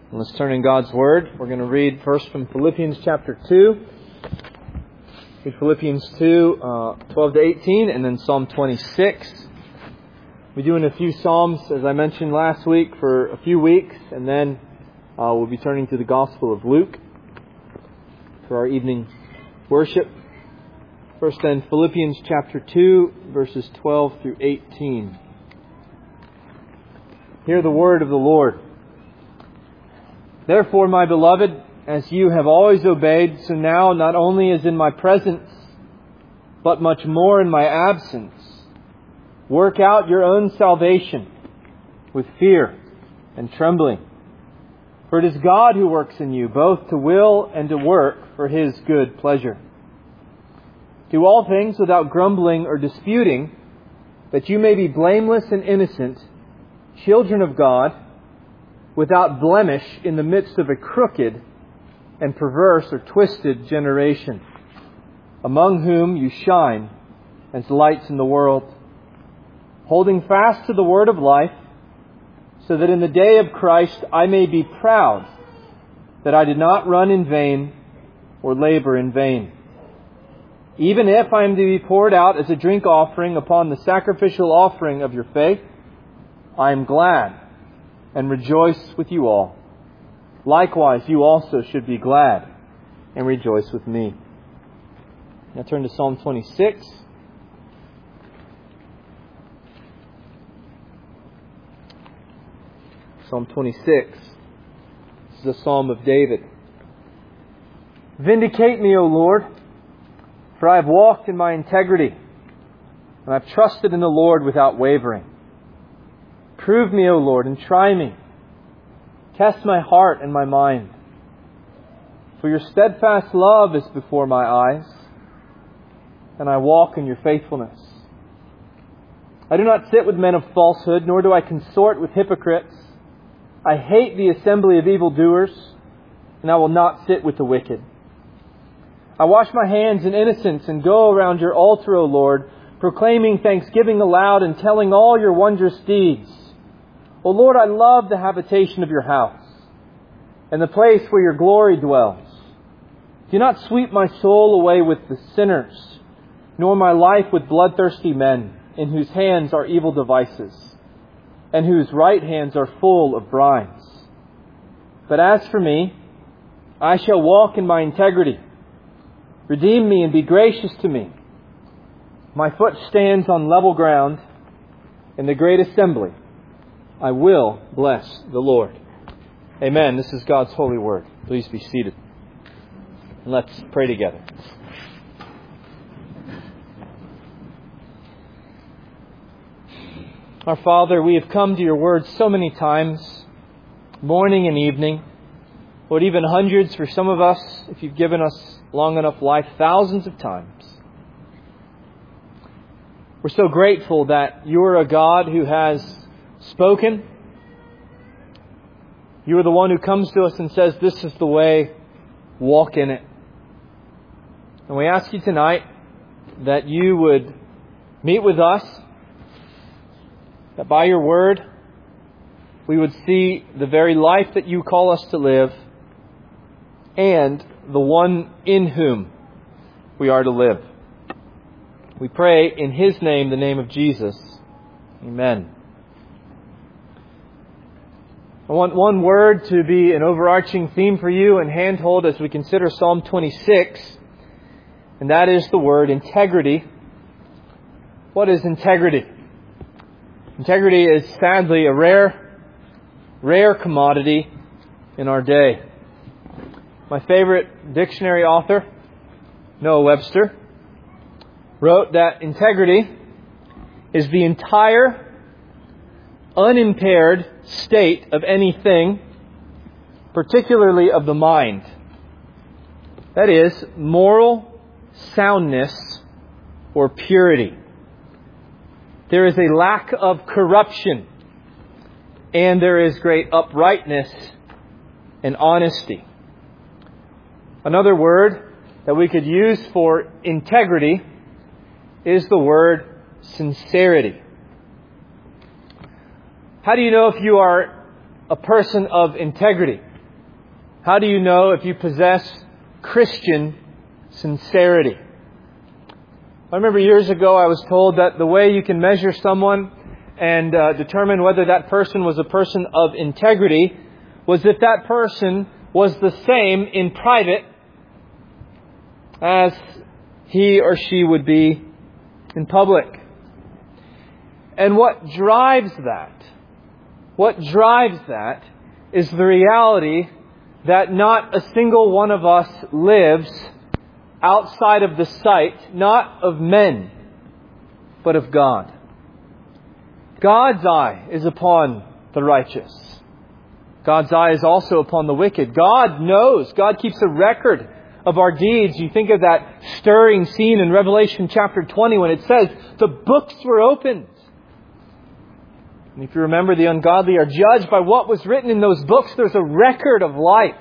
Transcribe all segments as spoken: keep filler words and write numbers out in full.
Let's turn in God's Word. We're going to read first from Philippians chapter two. Read Philippians two, uh, twelve to eighteen, and then Psalm twenty-six. We're doing a few Psalms, as I mentioned last week, for a few weeks, and then uh, we'll be turning to the Gospel of Luke for our evening worship. First then, Philippians chapter two, verses twelve through eighteen. Hear the word of the Lord. Therefore, my beloved, as you have always obeyed, so now not only as in my presence, but much more in my absence, work out your own salvation with fear and trembling. For it is God who works in you, both to will and to work for His good pleasure. Do all things without grumbling or disputing, that you may be blameless and innocent, children of God, without blemish in the midst of a crooked and perverse or twisted generation, among whom you shine as lights in the world, holding fast to the word of life, so that in the day of Christ I may be proud that I did not run in vain or labor in vain. Even if I am to be poured out as a drink offering upon the sacrificial offering of your faith, I am glad and rejoice with you all. Likewise, you also should be glad and rejoice with me. Now turn to Psalm twenty-six. Psalm twenty-six. This is a psalm of David. Vindicate me, O Lord, for I have walked in my integrity, and I have trusted in the Lord without wavering. Prove me, O Lord, and try me. Test my heart and my mind. For your steadfast love is before my eyes, and I walk in your faithfulness. I do not sit with men of falsehood, nor do I consort with hypocrites. I hate the assembly of evildoers, and I will not sit with the wicked. I wash my hands in innocence and go around your altar, O Lord, proclaiming thanksgiving aloud and telling all your wondrous deeds. O Lord, I love the habitation of your house and the place where your glory dwells. Do not sweep my soul away with the sinners, nor my life with bloodthirsty men, in whose hands are evil devices, and whose right hands are full of bribes. But as for me, I shall walk in my integrity. Redeem me and be gracious to me. My foot stands on level ground. In the great assembly, I will bless the Lord. Amen. This is God's holy word. Please be seated. And let's pray together. Our Father, we have come to your word so many times, morning and evening. Lord, even hundreds for some of us, if you've given us long enough life, thousands of times. We're so grateful that you're a God who has spoken. You are the one who comes to us and says, this is the way, walk in it. And we ask you tonight that you would meet with us, that by your word we would see the very life that you call us to live and the one in whom we are to live. We pray in His name, the name of Jesus. Amen. I want one word to be an overarching theme for you and handhold as we consider Psalm twenty-six, and that is the word integrity. What is integrity? Integrity is sadly a rare, rare commodity in our day. My favorite dictionary author, Noah Webster, wrote that integrity is the entire, unimpaired state of anything, particularly of the mind. That is, moral soundness or purity. There is a lack of corruption, and there is great uprightness and honesty. Another word that we could use for integrity is the word sincerity. How do you know if you are a person of integrity? How do you know if you possess Christian sincerity? I remember years ago I was told that the way you can measure someone and uh, determine whether that person was a person of integrity was if that person was the same in private as he or she would be in public. And what drives that, what drives that is the reality that not a single one of us lives outside of the sight, not of men, but of God. God's eye is upon the righteous. God's eye is also upon the wicked. God knows. God keeps a record of our deeds. You think of that stirring scene in Revelation chapter twenty when it says, the books were opened. And if you remember, the ungodly are judged by what was written in those books. There's a record of life.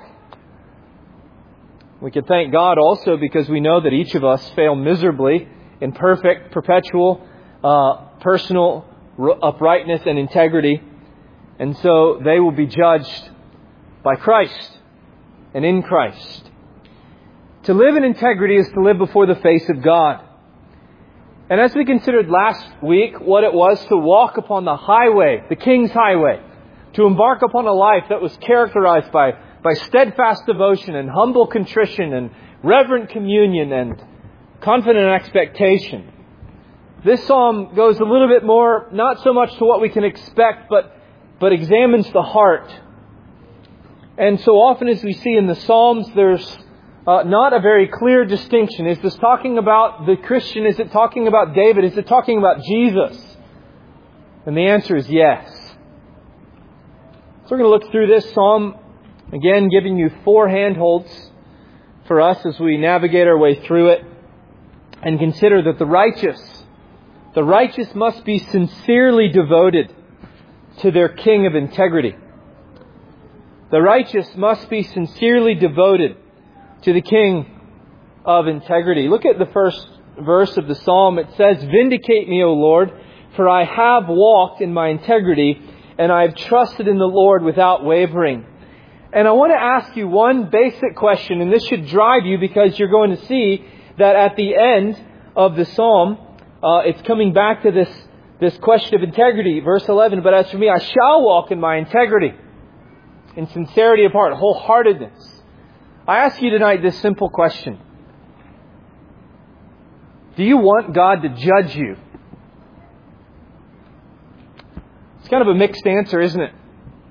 We can thank God also because we know that each of us fail miserably in perfect, perpetual, uh, personal uprightness and integrity. And so they will be judged by Christ and in Christ. To live in integrity is to live before the face of God. And as we considered last week what it was to walk upon the highway, the King's highway, to embark upon a life that was characterized by, by steadfast devotion and humble contrition and reverent communion and confident expectation. This psalm goes a little bit more, not so much to what we can expect, but, but examines the heart. And so often as we see in the Psalms, there's Uh, not a very clear distinction. Is this talking about the Christian? Is it talking about David? Is it talking about Jesus? And the answer is yes. So we're going to look through this psalm, again giving you four handholds for us as we navigate our way through it, and consider that the righteous, the righteous must be sincerely devoted to their King of integrity. The righteous must be sincerely devoted to the King of integrity. Look at the first verse of the psalm. It says, "Vindicate me, O Lord, for I have walked in my integrity, and I have trusted in the Lord without wavering." And I want to ask you one basic question, and this should drive you because you're going to see that at the end of the psalm, uh, it's coming back to this, this question of integrity. Verse eleven, "But as for me, I shall walk in my integrity, in sincerity of heart," wholeheartedness. I ask you tonight this simple question. Do you want God to judge you? It's kind of a mixed answer, isn't it?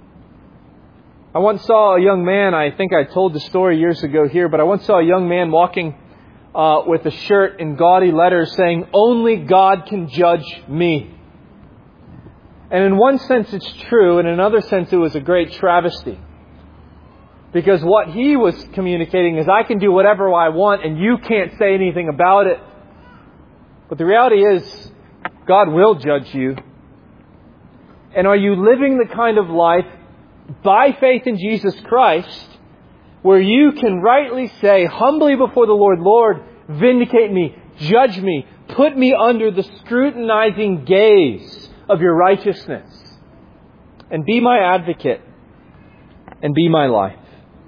I once saw a young man, I think I told the story years ago here, but I once saw a young man walking uh, with a shirt in gaudy letters saying, "Only God can judge me." And in one sense it's true, and in another sense it was a great travesty. Because what he was communicating is, I can do whatever I want and you can't say anything about it. But the reality is, God will judge you. And are you living the kind of life by faith in Jesus Christ where you can rightly say humbly before the Lord, "Lord, vindicate me, judge me, put me under the scrutinizing gaze of your righteousness, and be my advocate and be my life"?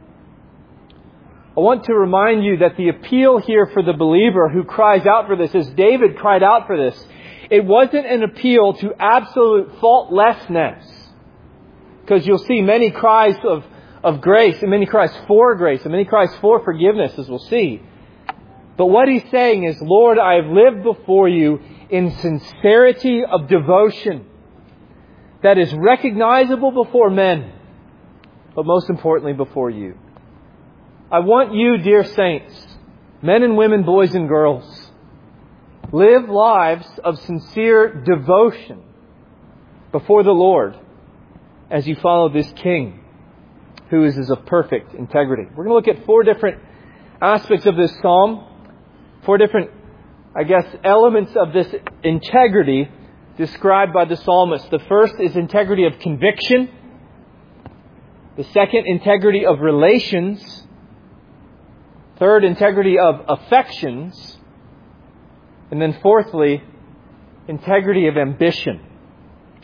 I want to remind you that the appeal here for the believer who cries out for this, as David cried out for this, it wasn't an appeal to absolute faultlessness. Because you'll see many cries of, of grace, and many cries for grace, and many cries for forgiveness, as we'll see. But what he's saying is, "Lord, I have lived before you in sincerity of devotion that is recognizable before men, but most importantly before you." I want you, dear saints, men and women, boys and girls, live lives of sincere devotion before the Lord as you follow this King who is of perfect integrity. We're going to look at four different aspects of this psalm, four different, I guess, elements of this integrity described by the psalmist. The first is integrity of conviction. The second, integrity of relations. Third, integrity of affections. And then fourthly, integrity of ambition.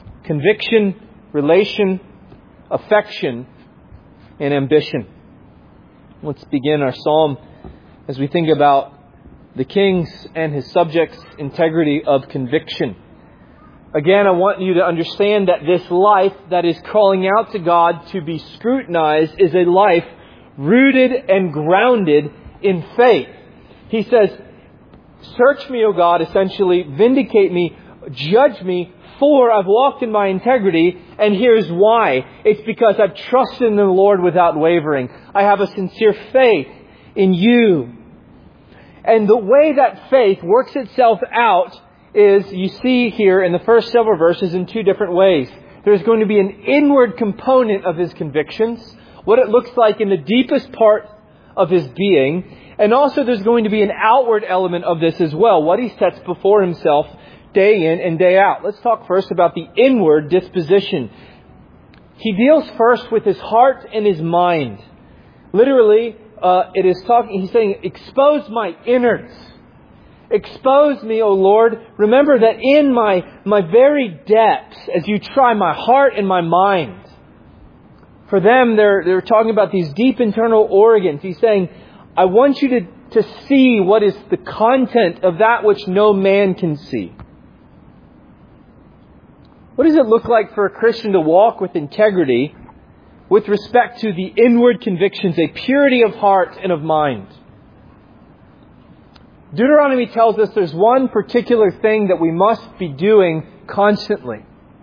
Conviction, relation, affection, and ambition. Let's begin our psalm as we think about the king's and his subjects' integrity of conviction. Again, I want you to understand that this life that is calling out to God to be scrutinized is a life rooted and grounded in faith. He says, search me, O God, essentially, vindicate me, judge me, for I've walked in my integrity, and here's why. It's because I've trusted in the Lord without wavering. I have a sincere faith in you. And the way that faith works itself out is, you see here in the first several verses, in two different ways. There's going to be an inward component of his convictions, what it looks like in the deepest part of his being. And also there's going to be an outward element of this as well, what he sets before himself day in and day out. Let's talk first about the inward disposition. He deals first with his heart and his mind. Literally, uh, it is talking, he's saying, expose my innards. Expose me, O Lord. Remember that in my, my very depths, as you try my heart and my mind. For them, they're, they're talking about these deep internal organs. He's saying, I want you to, to see what is the content of that which no man can see. What does it look like for a Christian to walk with integrity with respect to the inward convictions, a purity of heart and of mind? Deuteronomy tells us there's one particular thing that we must be doing constantly.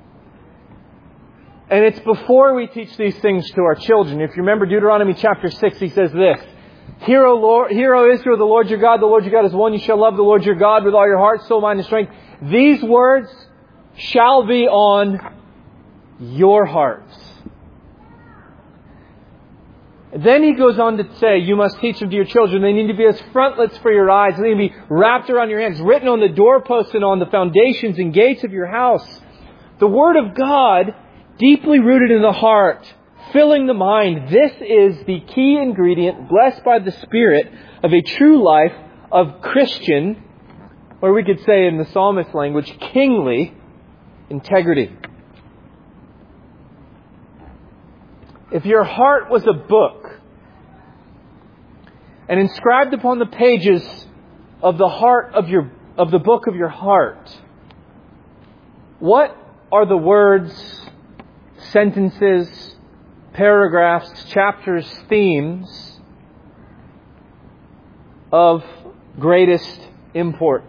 And it's before we teach these things to our children. If you remember Deuteronomy chapter six, he says this, Hear, O Lord, hear, O Israel, the Lord your God, the Lord your God is one. You shall love the Lord your God with all your heart, soul, mind, and strength. These words shall be on your hearts. Then he goes on to say, you must teach them to your children. They need to be as frontlets for your eyes. They need to be wrapped around your hands, written on the doorposts and on the foundations and gates of your house. The Word of God, deeply rooted in the heart, filling the mind. This is the key ingredient, blessed by the Spirit, of a true life of Christian, or we could say in the psalmist language, kingly integrity. If your heart was a book and inscribed upon the pages of the heart of your of the book of your heart, what are the words, sentences, paragraphs, chapters, themes of greatest import?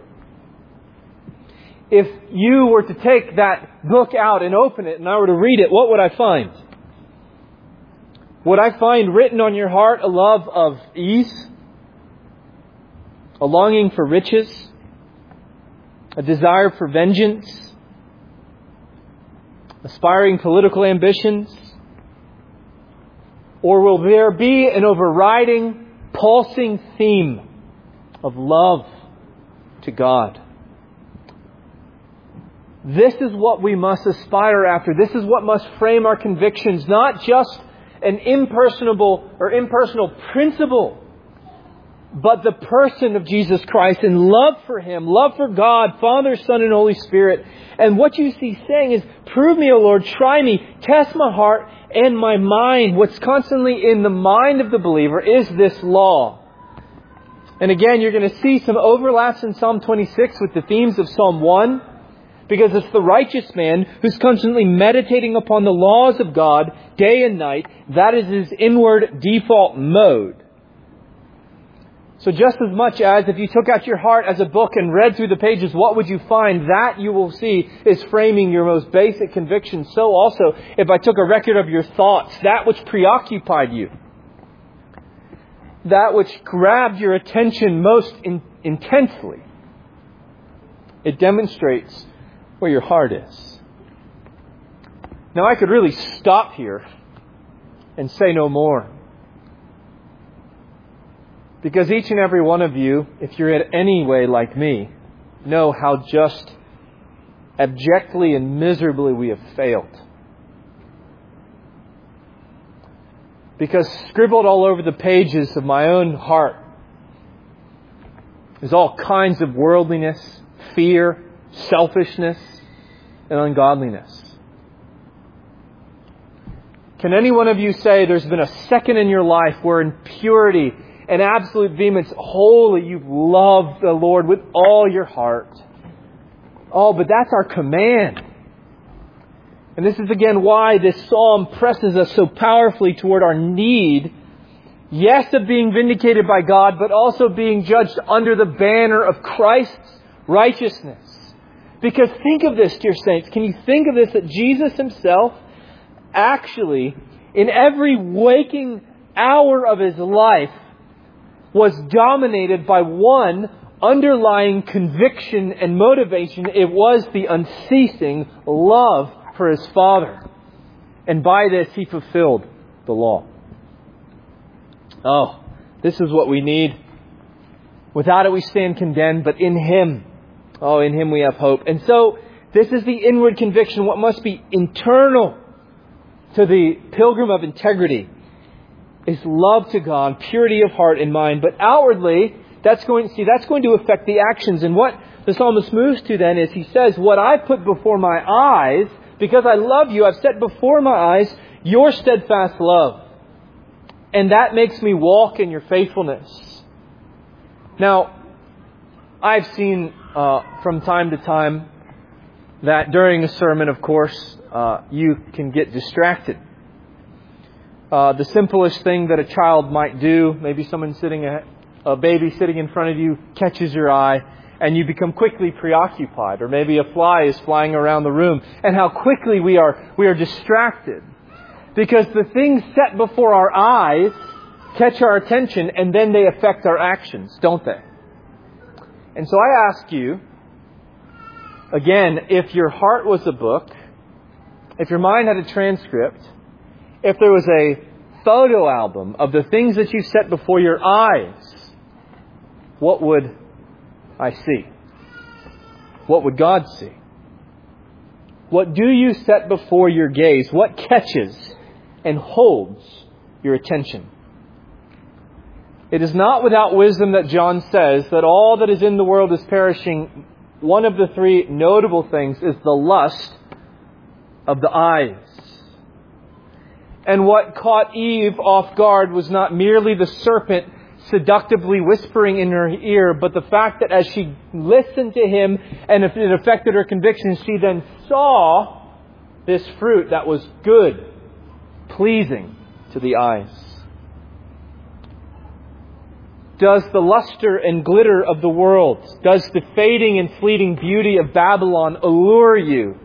If you were to take that book out and open it and I were to read it, what would I find? Would I find written on your heart a love of ease? A longing for riches? A desire for vengeance? Aspiring political ambitions? Or will there be an overriding, pulsing theme of love to God? This is what we must aspire after. This is what must frame our convictions, not just an impersonable or impersonal principle, but the person of Jesus Christ and love for Him, love for God, Father, Son, and Holy Spirit. And what you see saying is, prove me, O Lord, try me, test my heart and my mind. What's constantly in the mind of the believer is this law. And again, you're going to see some overlaps in Psalm twenty-six with the themes of Psalm one. Because it's the righteous man who's constantly meditating upon the laws of God day and night. That is his inward default mode. So just as much as if you took out your heart as a book and read through the pages, what would you find? That you will see is framing your most basic convictions. So also, if I took a record of your thoughts, that which preoccupied you, that which grabbed your attention most in, intensely, it demonstrates where your heart is. Now I could really stop here and say no more. Because each and every one of you, if you're in any way like me, know how just abjectly and miserably we have failed. Because scribbled all over the pages of my own heart is all kinds of worldliness, fear, selfishness, and ungodliness. Can any one of you say there's been a second in your life where in purity and absolute vehemence, wholly, you've loved the Lord with all your heart? Oh, but that's our command. And this is again why this psalm presses us so powerfully toward our need, yes, of being vindicated by God, but also being judged under the banner of Christ's righteousness. Because think of this, dear saints. Can you think of this, that Jesus Himself actually, in every waking hour of His life, was dominated by one underlying conviction and motivation. It was the unceasing love for His Father. And by this He fulfilled the law. Oh, this is what we need. Without it we stand condemned, but in Him, oh, in Him we have hope. And so, this is the inward conviction, what must be internal to the pilgrim of integrity, is love to God, purity of heart and mind. But outwardly, that's going to see that's going to affect the actions. And what the psalmist moves to then is he says, what I put before my eyes, because I love you, I've set before my eyes your steadfast love. And that makes me walk in your faithfulness. Now, I've seen uh, from time to time that during a sermon, of course, uh, you can get distracted. Uh, the simplest thing that a child might do, maybe someone sitting, a, a baby sitting in front of you catches your eye and you become quickly preoccupied. Or maybe a fly is flying around the room and how quickly we are, we are distracted. Because the things set before our eyes catch our attention and then they affect our actions, don't they? And so I ask you, again, if your heart was a book, if your mind had a transcript, if there was a photo album of the things that you set before your eyes, what would I see? What would God see? What do you set before your gaze? What catches and holds your attention? It is not without wisdom that John says that all that is in the world is perishing. One of the three notable things is the lust of the eyes. And what caught Eve off guard was not merely the serpent seductively whispering in her ear, but the fact that as she listened to him and it affected her conviction, she then saw this fruit that was good, pleasing to the eyes. Does the luster and glitter of the world, does the fading and fleeting beauty of Babylon allure you?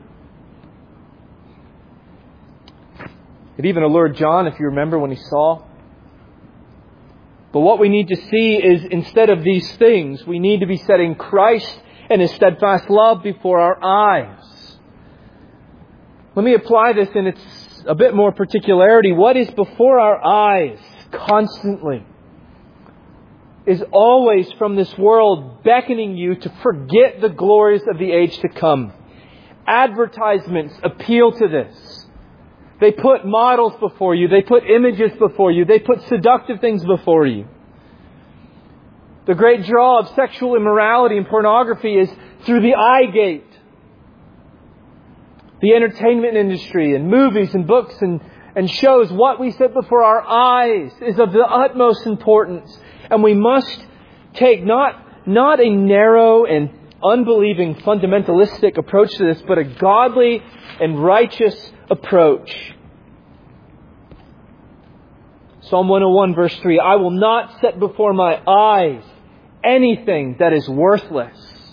It even allured John, if you remember, when he saw. But what we need to see is, instead of these things, we need to be setting Christ and His steadfast love before our eyes. Let me apply this in its a bit more particularity. What is before our eyes constantly is always from this world beckoning you to forget the glories of the age to come. Advertisements appeal to this. They put models before you. They put images before you. They put seductive things before you. The great draw of sexual immorality and pornography is through the eye gate. The entertainment industry and movies and books and, and shows, what we set before our eyes is of the utmost importance. And we must take not, not a narrow and unbelieving fundamentalistic approach to this, but a godly and righteous approach. Psalm one oh one verse three, I will not set before my eyes anything that is worthless.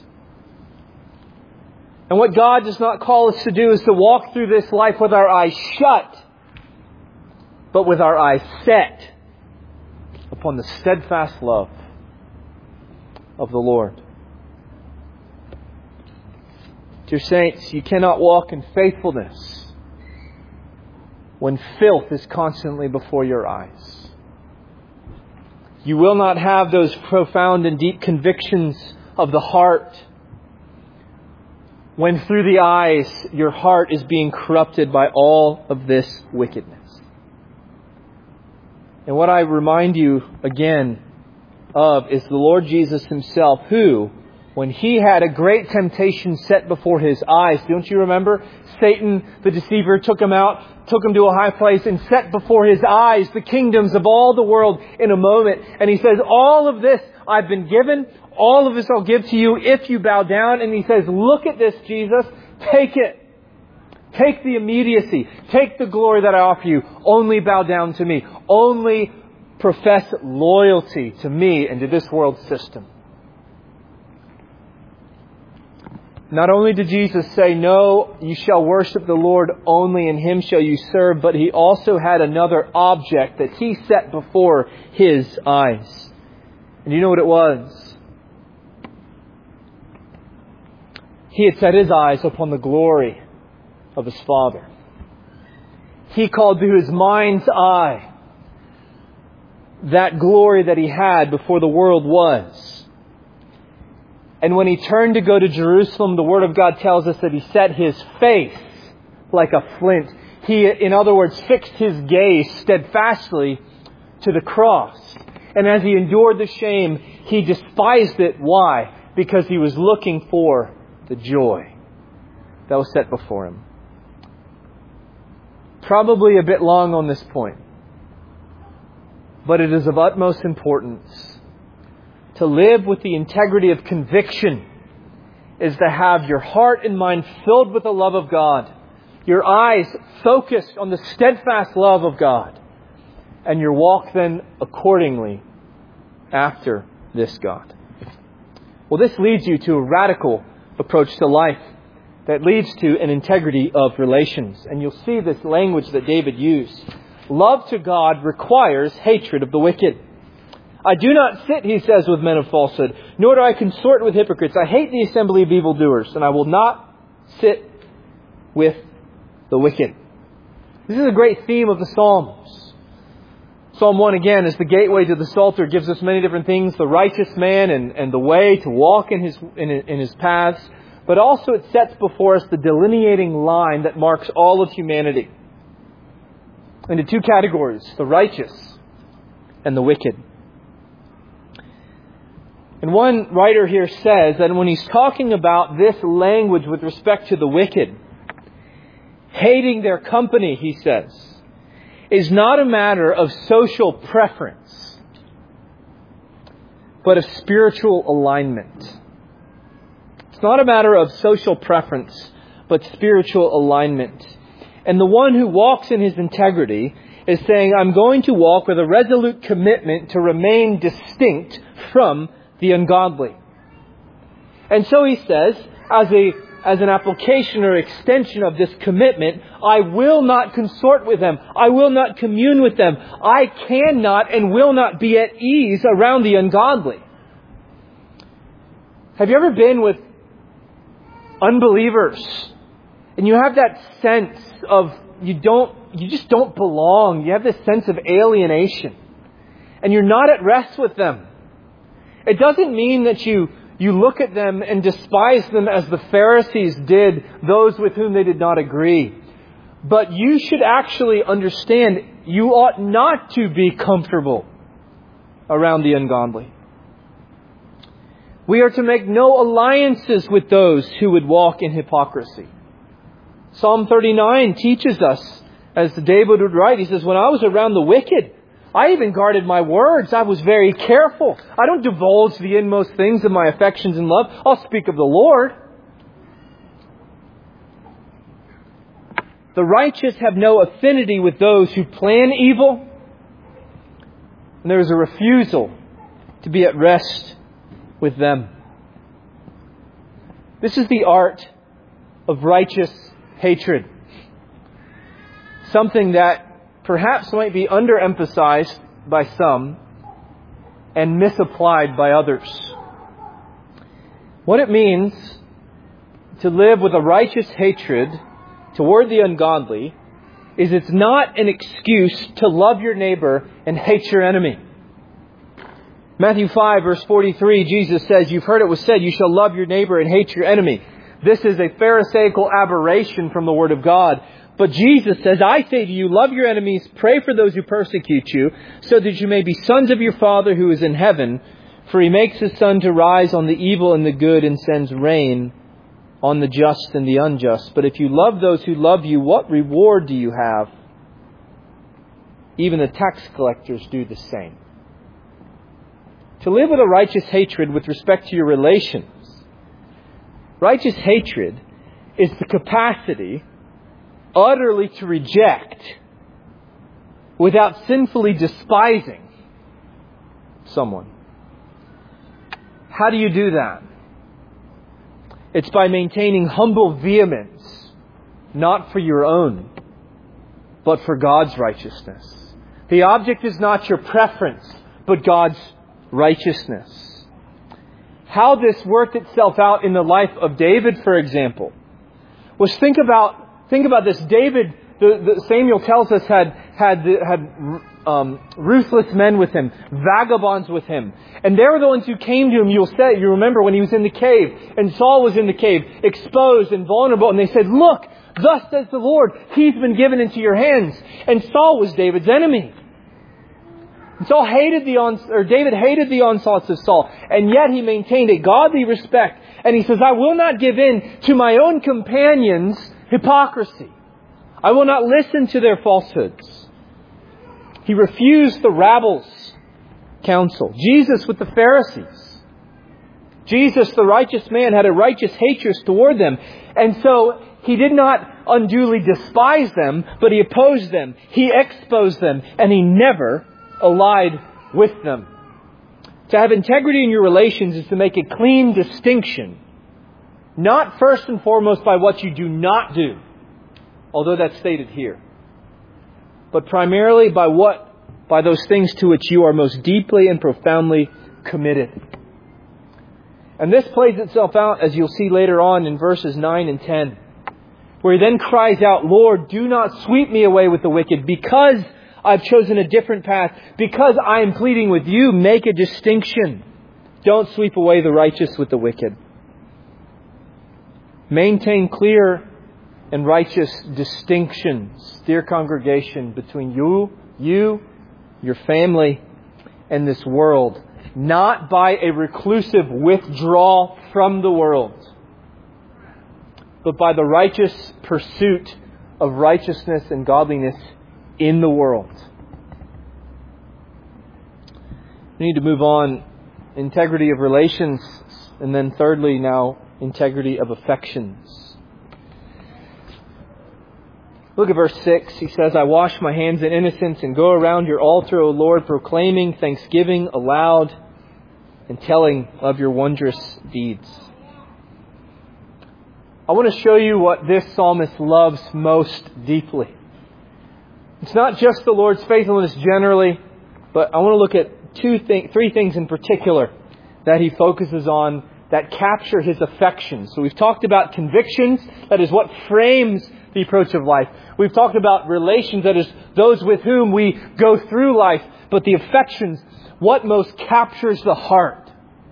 And what God does not call us to do is to walk through this life with our eyes shut, but with our eyes set upon the steadfast love of the Lord. Dear saints, you cannot walk in faithfulness when filth is constantly before your eyes. You will not have those profound and deep convictions of the heart when through the eyes your heart is being corrupted by all of this wickedness. And what I remind you again of is the Lord Jesus Himself, who, when he had a great temptation set before his eyes. Don't you remember? Satan, the deceiver, took him out, took him to a high place and set before his eyes the kingdoms of all the world in a moment. And he says, all of this I've been given, all of this I'll give to you if you bow down. And he says, look at this, Jesus, take it. Take the immediacy. Take the glory that I offer you. Only bow down to me. Only profess loyalty to me and to this world system. Not only did Jesus say, no, you shall worship the Lord only, and Him shall you serve, but He also had another object that He set before His eyes. And you know what it was? He had set His eyes upon the glory of His Father. He called to His mind's eye that glory that He had before the world was. And when He turned to go to Jerusalem, the Word of God tells us that He set His face like a flint. He, in other words, fixed His gaze steadfastly to the cross. And as He endured the shame, He despised it. Why? Because He was looking for the joy that was set before Him. Probably a bit long on this point, but it is of utmost importance. To live with the integrity of conviction is to have your heart and mind filled with the love of God, your eyes focused on the steadfast love of God, and your walk then accordingly after this God. Well, this leads you to a radical approach to life that leads to an integrity of relations. And you'll see this language that David used. Love to God requires hatred of the wicked. I do not sit, he says, with men of falsehood, nor do I consort with hypocrites. I hate the assembly of evildoers, and I will not sit with the wicked. This is a great theme of the Psalms. Psalm one, again, is the gateway to the Psalter. Gives us many different things, the righteous man and, and the way to walk in his, in, in his paths. But also it sets before us the delineating line that marks all of humanity into two categories, the righteous and the wicked. And one writer here says that when he's talking about this language with respect to the wicked, hating their company, he says, is not a matter of social preference, but of spiritual alignment. It's not a matter of social preference, but spiritual alignment. And the one who walks in his integrity is saying, I'm going to walk with a resolute commitment to remain distinct from the ungodly. And so he says, as a as an application or extension of this commitment, I will not consort with them. I will not commune with them. I cannot and will not be at ease around the ungodly. Have you ever been with unbelievers and you have that sense of you don't, you just don't belong? You have this sense of alienation and you're not at rest with them. It doesn't mean that you, you look at them and despise them as the Pharisees did those with whom they did not agree. But you should actually understand you ought not to be comfortable around the ungodly. We are to make no alliances with those who would walk in hypocrisy. Psalm thirty-nine teaches us, as David would write, he says, when I was around the wicked, I even guarded my words. I was very careful. I don't divulge the inmost things of my affections and love. I'll speak of the Lord. The righteous have no affinity with those who plan evil. And there is a refusal to be at rest with them. This is the art of righteous hatred. Something that perhaps might be underemphasized by some and misapplied by others. What it means to live with a righteous hatred toward the ungodly is it's not an excuse to love your neighbor and hate your enemy. Matthew five verse forty-three, Jesus says, you've heard it was said, you shall love your neighbor and hate your enemy. This is a Pharisaical aberration from the Word of God. But Jesus says, I say to you, love your enemies, pray for those who persecute you, so that you may be sons of your Father who is in heaven. For He makes His sun to rise on the evil and the good and sends rain on the just and the unjust. But if you love those who love you, what reward do you have? Even the tax collectors do the same. To live with a righteous hatred with respect to your relations. Righteous hatred is the capacity utterly to reject without sinfully despising someone. How do you do that? It's by maintaining humble vehemence, not for your own, but for God's righteousness. The object is not your preference, but God's righteousness. How this worked itself out in the life of David, for example, was think about think about this. David, the, the Samuel tells us, had had had um, ruthless men with him, vagabonds with him, and they were the ones who came to him. You'll say, you remember when he was in the cave, and Saul was in the cave, exposed and vulnerable, and they said, "Look, thus says the Lord, He's been given into your hands." And Saul was David's enemy. And Saul hated the on, or David hated the onslaughts of Saul, and yet he maintained a godly respect. And he says, "I will not give in to my own companions' hypocrisy. I will not listen to their falsehoods." He refused the rabble's counsel. Jesus with the Pharisees. Jesus, the righteous man, had a righteous hatred toward them. And so He did not unduly despise them, but He opposed them. He exposed them, and He never allied with them. To have integrity in your relations is to make a clean distinction, not first and foremost by what you do not do, although that's stated here, but primarily by what, by those things to which you are most deeply and profoundly committed. And this plays itself out, as you'll see later on in verses nine and ten, where he then cries out, "Lord, do not sweep me away with the wicked, because I've chosen a different path. Because I am pleading with you, make a distinction. Don't sweep away the righteous with the wicked." Maintain clear and righteous distinctions, dear congregation, between you, you, your family, and this world. Not by a reclusive withdrawal from the world, but by the righteous pursuit of righteousness and godliness in the world. We need to move on. Integrity of relations, and then thirdly now, integrity of affections. Look at verse six. He says, "I wash my hands in innocence and go around your altar, O Lord, proclaiming thanksgiving aloud and telling of your wondrous deeds." I want to show you what this psalmist loves most deeply. It's not just the Lord's faithfulness generally, but I want to look at two thing, three things in particular that he focuses on that capture his affections. So we've talked about convictions, that is what frames the approach of life. We've talked about relations, that is those with whom we go through life. But the affections, what most captures the heart?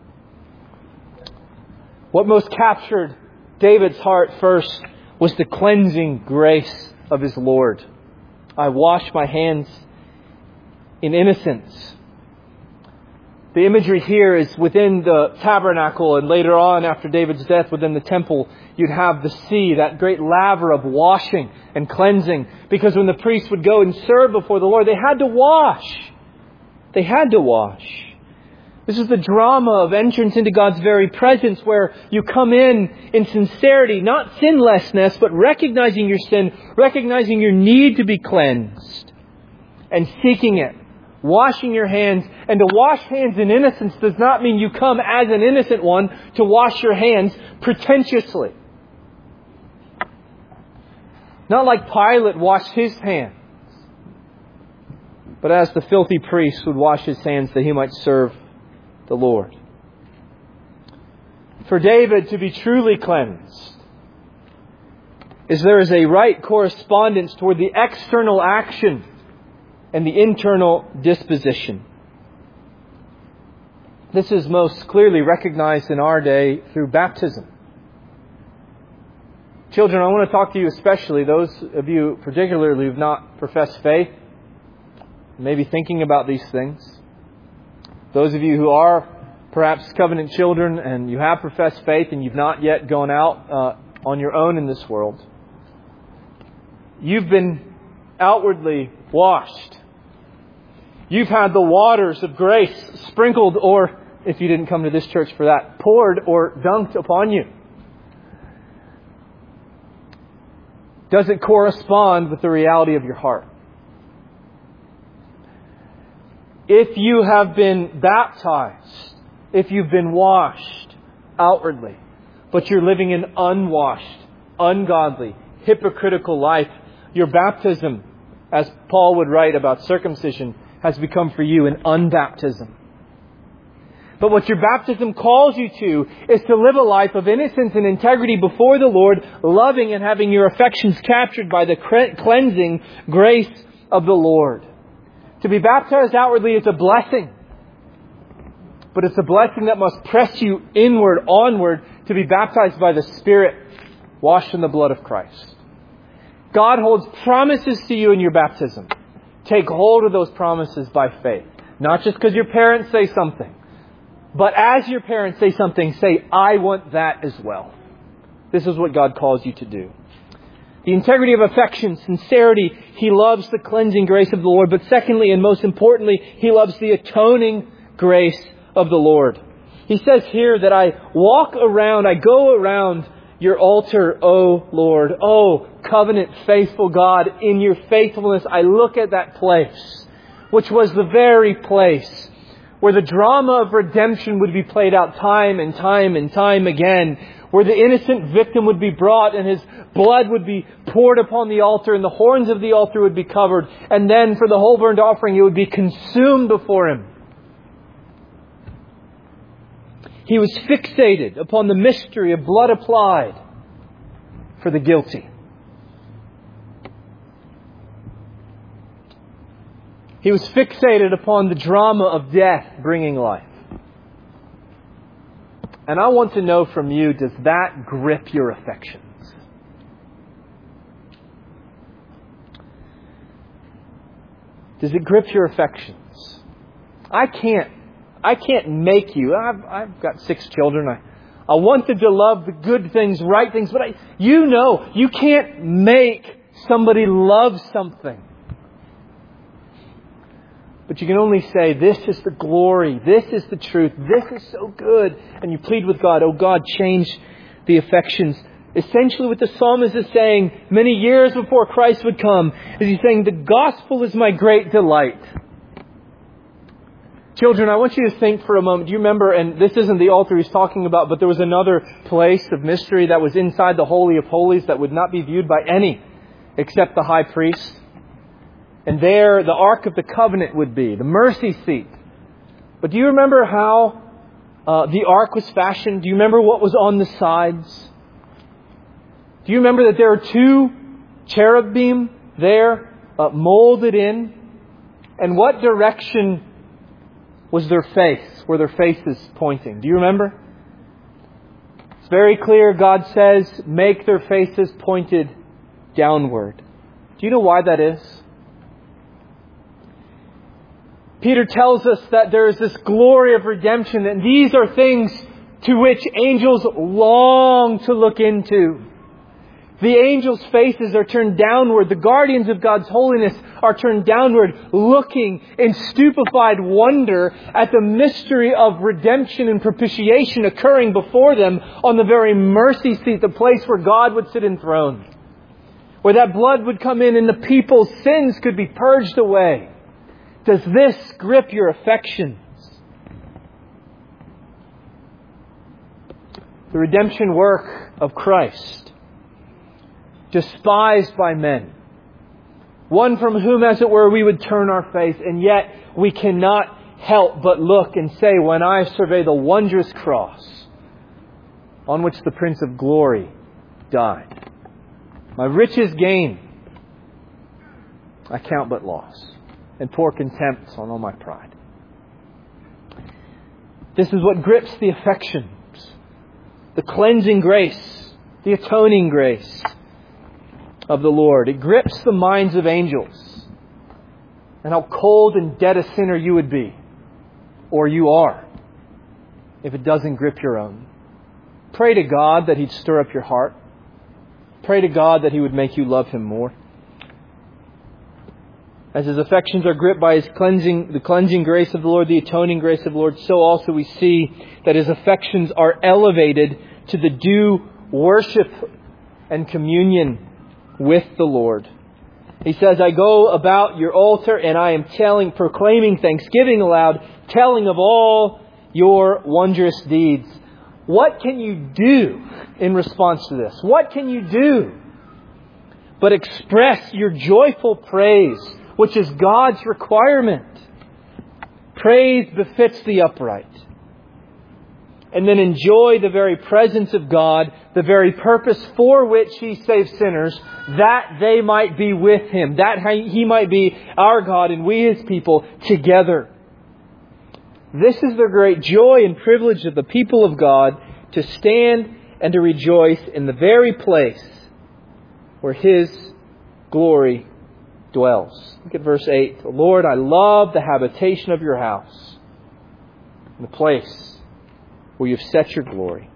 What most captured David's heart first was the cleansing grace of his Lord. "I wash my hands in innocence." The imagery here is within the tabernacle, and later on after David's death within the temple, you'd have the sea, that great laver of washing and cleansing. Because when the priests would go and serve before the Lord, they had to wash. They had to wash. This is the drama of entrance into God's very presence, where you come in in sincerity, not sinlessness, but recognizing your sin, recognizing your need to be cleansed, and seeking it. Washing your hands. And to wash hands in innocence does not mean you come as an innocent one to wash your hands pretentiously. Not like Pilate washed his hands, but as the filthy priest would wash his hands that he might serve the Lord. For David to be truly cleansed is there is a right correspondence toward the external action and the internal disposition. This is most clearly recognized in our day through baptism. Children, I want to talk to you especially, those of you particularly who have not professed faith, maybe thinking about these things. Those of you who are perhaps covenant children, and you have professed faith and you've not yet gone out uh, on your own in this world. You've been outwardly washed. You've had the waters of grace sprinkled, or, if you didn't come to this church for that, poured or dunked upon you. Does it correspond with the reality of your heart? If you have been baptized, if you've been washed outwardly, but you're living an unwashed, ungodly, hypocritical life, your baptism, as Paul would write about circumcision, has become for you an unbaptism. But what your baptism calls you to is to live a life of innocence and integrity before the Lord, loving and having your affections captured by the cleansing grace of the Lord. To be baptized outwardly is a blessing. But it's a blessing that must press you inward, onward, to be baptized by the Spirit, washed in the blood of Christ. God holds promises to you in your baptism. Take hold of those promises by faith. Not just because your parents say something. But as your parents say something, say, I want that as well. This is what God calls you to do. The integrity of affection, sincerity. He loves the cleansing grace of the Lord. But secondly, and most importantly, He loves the atoning grace of the Lord. He says here that I walk around, I go around your altar, O Lord. O covenant faithful God, in your faithfulness I look at that place, which was the very place where the drama of redemption would be played out time and time and time again, where the innocent victim would be brought and his blood would be poured upon the altar and the horns of the altar would be covered, and then for the whole burnt offering it would be consumed before Him. He was fixated upon the mystery of blood applied for the guilty. He was fixated upon the drama of death bringing life. And I want to know from you, does that grip your affections? Does it grip your affections? I can't, I can't make you. I've, I've got six children. I, I want them to love the good things, right things. But I, you know, you can't make somebody love something. But you can only say, this is the glory, this is the truth, this is so good. And you plead with God, oh God, change the affections. Essentially what the psalmist is saying many years before Christ would come is he's saying, the gospel is my great delight. Children, I want you to think for a moment. Do you remember, and this isn't the altar he's talking about, but there was another place of mystery that was inside the Holy of Holies that would not be viewed by any except the high priest. And there the Ark of the Covenant would be, the mercy seat. But do you remember how uh, the Ark was fashioned? Do you remember what was on the sides? Do you remember that there are two cherubim there uh, molded in? And what direction was their face? Were their faces pointing? Do you remember? It's very clear. God says, make their faces pointed downward. Do you know why that is? Peter tells us that there is this glory of redemption, and these are things to which angels long to look into. The angels' faces are turned downward. The guardians of God's holiness are turned downward, looking in stupefied wonder at the mystery of redemption and propitiation occurring before them on the very mercy seat, the place where God would sit enthroned, where that blood would come in and the people's sins could be purged away. Does this grip your affections? The redemption work of Christ, despised by men, one from whom, as it were, we would turn our face, and yet we cannot help but look and say, when I survey the wondrous cross on which the Prince of Glory died, my riches gain I count but loss, and pour contempt on all my pride. This is what grips the affections. The cleansing grace, the atoning grace of the Lord. It grips the minds of angels. And how cold and dead a sinner you would be. Or you are. if it doesn't grip your own. Pray to God that He'd stir up your heart. Pray to God that He would make you love Him more. As His affections are gripped by His cleansing, the cleansing grace of the Lord, the atoning grace of the Lord, so also we see that His affections are elevated to the due worship and communion with the Lord. He says, I go about your altar and I am telling, proclaiming thanksgiving aloud, telling of all your wondrous deeds. What can you do in response to this? What can you do but express your joyful praise, which is God's requirement? Praise befits the upright. And then enjoy the very presence of God, the very purpose for which He saves sinners, that they might be with Him, that He might be our God and we His people together. This is the great joy and privilege of the people of God, to stand and to rejoice in the very place where His glory dwells. Look at verse eight. Lord, I love the habitation of your house, the place where you've set your glory.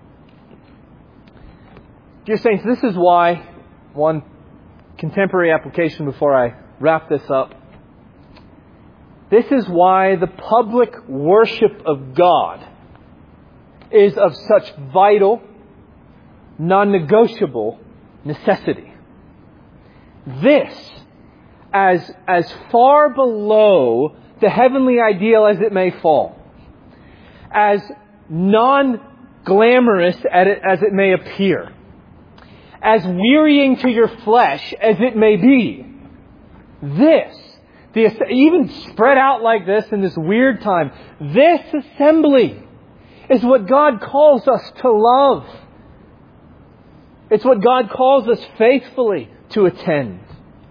Dear saints, this is why, one contemporary application before I wrap this up, this is why the public worship of God is of such vital, non-negotiable necessity. This, as, as far below the heavenly ideal as it may fall, as non-glamorous as it may appear, as wearying to your flesh as it may be, this, the, even spread out like this in this weird time, this assembly is what God calls us to love. It's what God calls us faithfully to attend.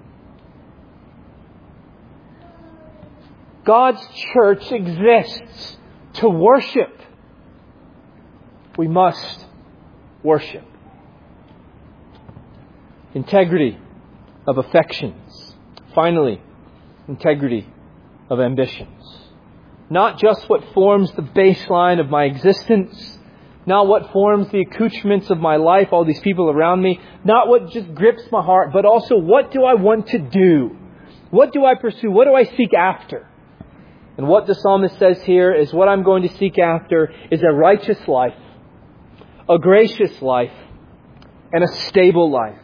God's church exists to worship. We must worship. Integrity of affections. Finally, integrity of ambitions. Not just what forms the baseline of my existence, not what forms the accoutrements of my life, all these people around me, not what just grips my heart, but also what do I want to do? What do I pursue? What do I seek after? And what the psalmist says here is what I'm going to seek after is a righteous life, a gracious life, and a stable life.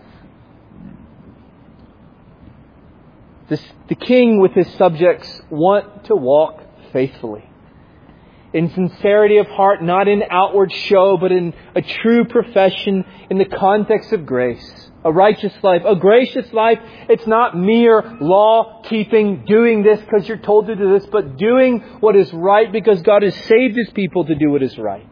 This, the king with his subjects want to walk faithfully, in sincerity of heart, not in outward show, but in a true profession in the context of grace. A righteous life, a gracious life. It's not mere law-keeping, doing this because you're told to do this, but doing what is right because God has saved His people to do what is right.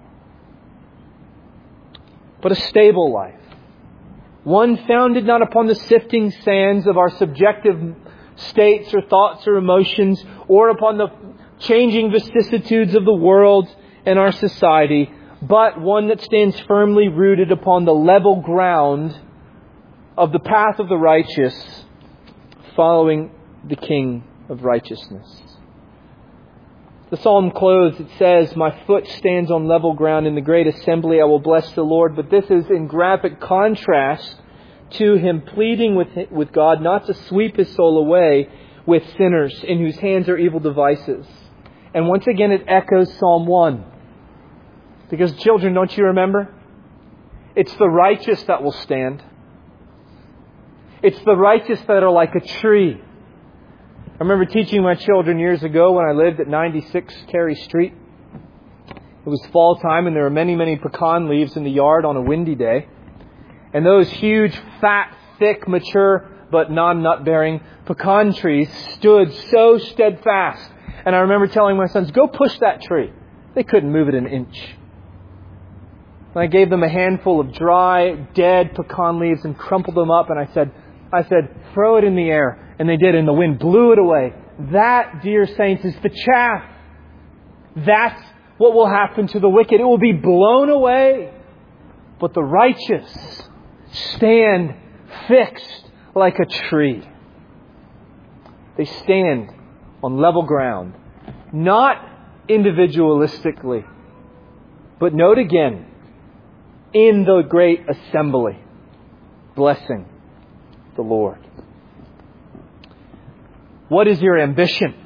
But a stable life. One founded not upon the sifting sands of our subjective states or thoughts or emotions, or upon the changing vicissitudes of the world and our society, but one that stands firmly rooted upon the level ground of the path of the righteous, following the King of righteousness. The psalm closed, it says, my foot stands on level ground. In the great assembly I will bless the Lord. But this is in graphic contrast to him pleading with, with God not to sweep his soul away with sinners in whose hands are evil devices. And once again it echoes Psalm one. Because children, don't you remember? It's the righteous that will stand. It's the righteous that are like a tree. I remember teaching my children years ago when I lived at ninety-six Carey Street. It was fall time and there were many, many pecan leaves in the yard on a windy day. And those huge, fat, thick, mature, but non-nut-bearing pecan trees stood so steadfast. And I remember telling my sons, go push that tree. They couldn't move it an inch. And I gave them a handful of dry, dead pecan leaves and crumpled them up. And I said, I said, throw it in the air. And they did, and the wind blew it away. That, dear saints, is the chaff. That's what will happen to the wicked. It will be blown away. But the righteous stand fixed like a tree. They stand on level ground. Not individualistically, But note again, in the great assembly, blessing the Lord. What is your ambition?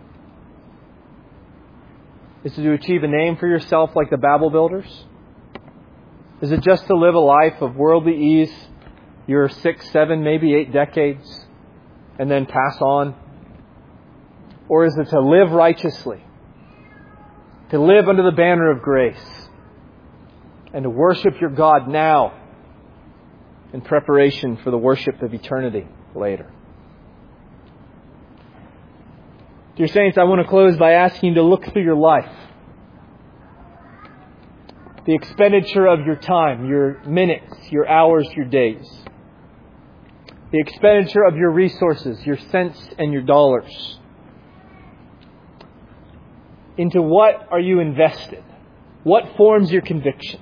Is it to achieve a name for yourself like the Babel builders? Is it just to live a life of worldly ease, your six, seven, maybe eight decades, and then pass on? Or is it to live righteously, to live under the banner of grace, and to worship your God now in preparation for the worship of eternity later? Dear saints, I want to close by asking you to look through your life. The expenditure of your time, your minutes, your hours, your days. The expenditure of your resources, your cents and your dollars. Into what are you invested? What forms your convictions?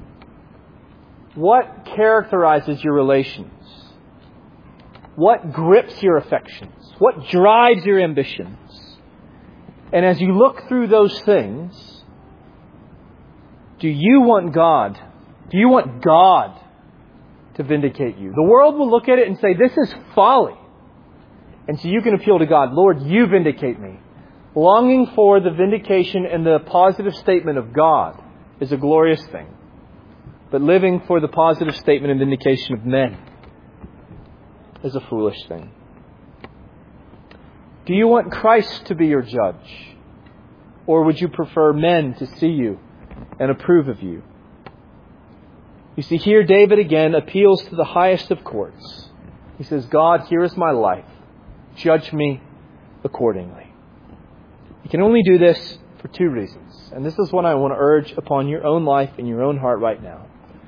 What characterizes your relations? What grips your affections? What drives your ambitions? And as you look through those things, do you want God? Do you want God to vindicate you? The world will look at it and say, this is folly. And so you can appeal to God, Lord, you vindicate me. Longing for the vindication and the positive statement of God is a glorious thing. But living for the positive statement and vindication of men is a foolish thing. Do you want Christ to be your judge? Or would you prefer men to see you and approve of you? You see, here David again appeals to the highest of courts. He says, God, here is my life. Judge me accordingly. You can only do this for two reasons. And this is what I want to urge upon your own life and your own heart right now.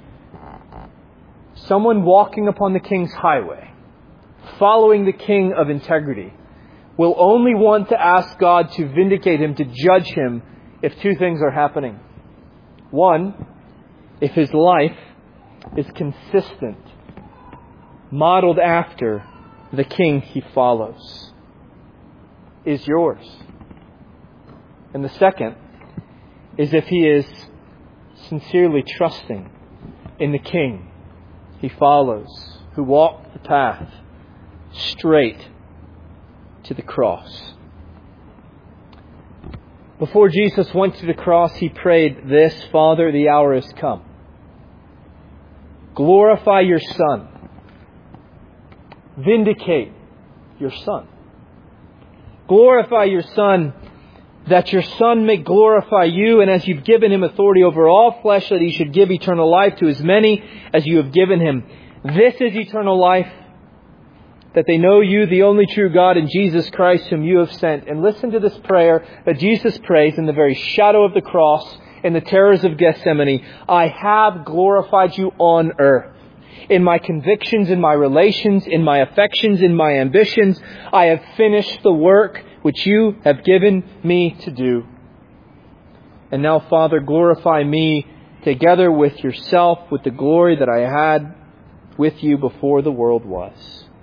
Someone walking upon the King's highway, following the King of integrity, will only want to ask God to vindicate him, to judge him, if two things are happening. One, if his life is consistent, modeled after the King he follows. Is yours. And the second is if he is sincerely trusting in the King he follows, who walked the path straight to the cross. Before Jesus went to the cross, he prayed this, Father, the hour has come. Glorify your Son. Vindicate your Son. Glorify your Son, that your Son may glorify you, and as you've given him authority over all flesh, that he should give eternal life to as many as you have given him. This is eternal life, that they know you, the only true God, and Jesus Christ, whom you have sent. And listen to this prayer that Jesus prays in the very shadow of the cross, in the terrors of Gethsemane. I have glorified you on earth. In my convictions, in my relations, in my affections, in my ambitions, I have finished the work which you have given me to do. And now, Father, glorify me together with yourself, with the glory that I had with you before the world was.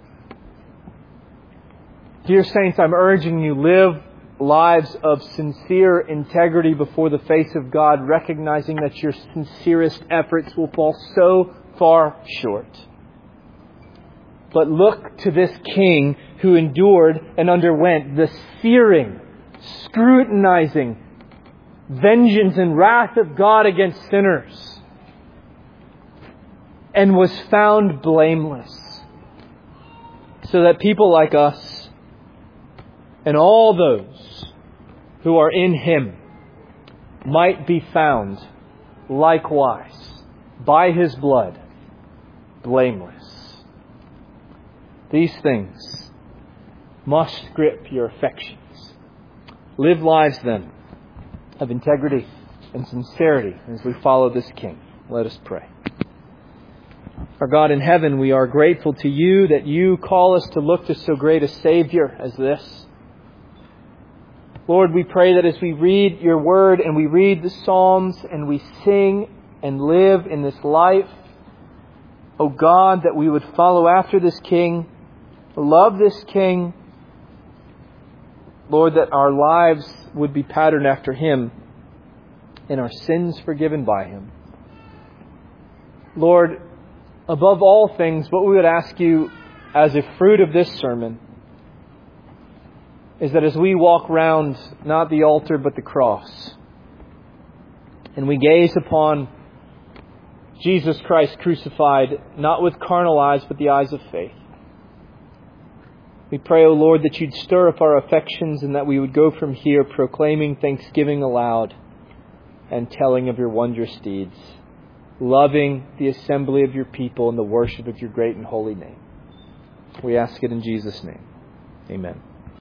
Dear saints, I'm urging you, live lives of sincere integrity before the face of God, recognizing that your sincerest efforts will fall so far short. But look to this King who endured and underwent the searing, scrutinizing vengeance and wrath of God against sinners, and was found blameless, so that people like us and all those who are in him might be found likewise by his blood blameless. These things must grip your affections. Live lives then of integrity and sincerity as we follow this King. Let us pray. Our God in heaven, we are grateful to you that you call us to look to so great a Savior as this. Lord, we pray that as we read your word and we read the Psalms and we sing and live in this life, O God, that we would follow after this King, love this King, Lord, that our lives would be patterned after him, and our sins forgiven by Him. Lord, above all things, what we would ask You as a fruit of this sermon is that as we walk round not the altar but the cross, and we gaze upon Jesus Christ crucified, not with carnal eyes but the eyes of faith, we pray, O Lord, that You'd stir up our affections and that we would go from here proclaiming thanksgiving aloud and telling of Your wondrous deeds, loving the assembly of Your people and the worship of Your great and holy name. We ask it in Jesus' name. Amen.